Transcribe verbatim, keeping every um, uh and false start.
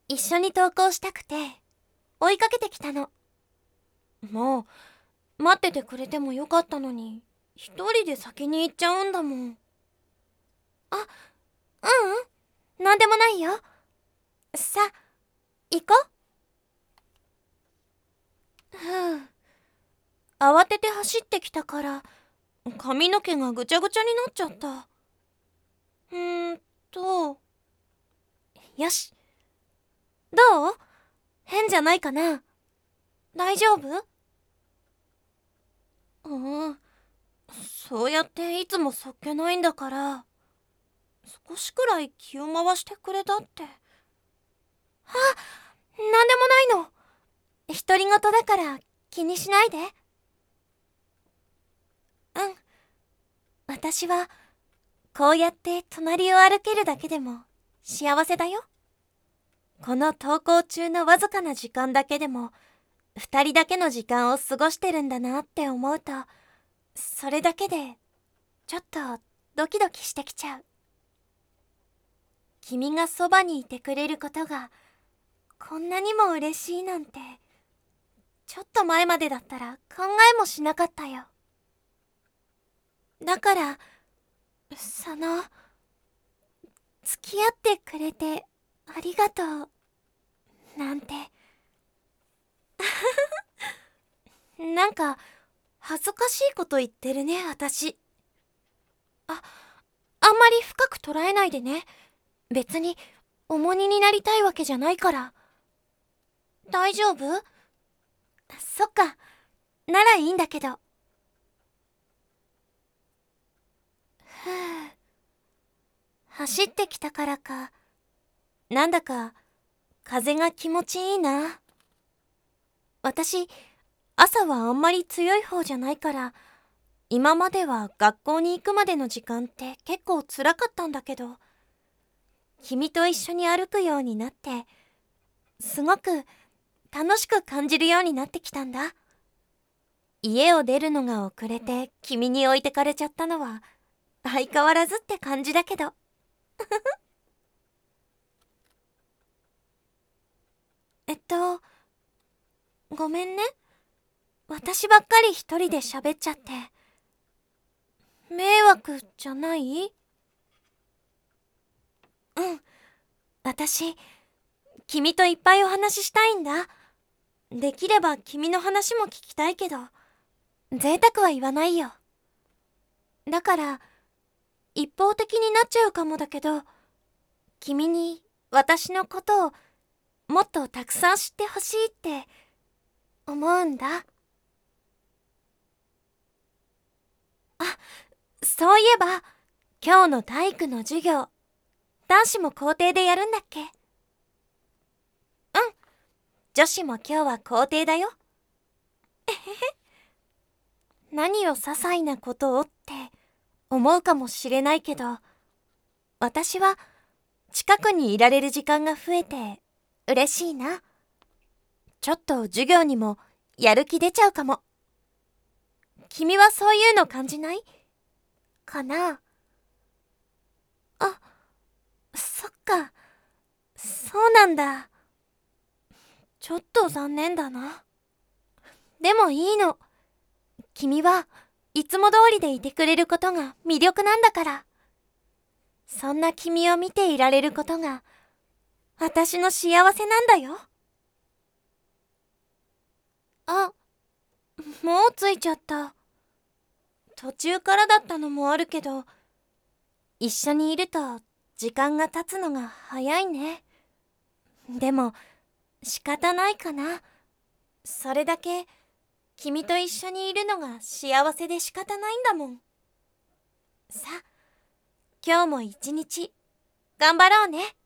一緒に登校したくて追いかけてきたの。もう待っててくれてもよかったのに、一人で先に行っちゃうんだもん。あ、ううん、なんでもないよ。さ、行こう。ふう。慌てて走ってきたから髪の毛がぐちゃぐちゃになっちゃった。うーんとよし。どう？変じゃないかな？大丈夫？うん、そうやっていつもそっけないんだから、少しくらい気を回してくれたって。あ、なんでもないの。独り言だから気にしないで。うん、私はこうやって隣を歩けるだけでも幸せだよ。この登校中のわずかな時間だけでも二人だけの時間を過ごしてるんだなって思うと、それだけでちょっとドキドキしてきちゃう。君がそばにいてくれることがこんなにも嬉しいなんて、ちょっと前までだったら考えもしなかったよ。だからその付き合ってくれてありがとうなんてなんか恥ずかしいこと言ってるね、私。あ、あんまり深く捉えないでね。別に重荷になりたいわけじゃないから。大丈夫？そっか、ならいいんだけど。ふう。走ってきたからか、なんだか風が気持ちいいな。私、朝はあんまり強い方じゃないから、今までは学校に行くまでの時間って結構辛かったんだけど、君と一緒に歩くようになって、すごく楽しく感じるようになってきたんだ。家を出るのが遅れて君に置いてかれちゃったのは相変わらずって感じだけど。えっと、ごめんね。私ばっかり一人で喋っちゃって。迷惑じゃない？うん。私、君といっぱいお話ししたいんだ。できれば君の話も聞きたいけど、贅沢は言わないよ。だから、一方的になっちゃうかもだけど、君に私のことをもっとたくさん知ってほしいって思うんだ。あ、そういえば、今日の体育の授業、男子も校庭でやるんだっけ？うん、女子も今日は校庭だよ。えへへ。何を些細なことをって思うかもしれないけど、私は近くにいられる時間が増えて嬉しいな。ちょっと授業にもやる気出ちゃうかも。君はそういうの感じないかな？あ、そっか、そうなんだ。ちょっと残念だな。でもいいの。君はいつも通りでいてくれることが魅力なんだから。そんな君を見ていられることが私の幸せなんだよ。あ、もう着いちゃった。途中からだったのもあるけど、一緒にいると時間が経つのが早いね。でも仕方ないかな。それだけ君と一緒にいるのが幸せで仕方ないんだもん。さあ、今日も一日頑張ろうね。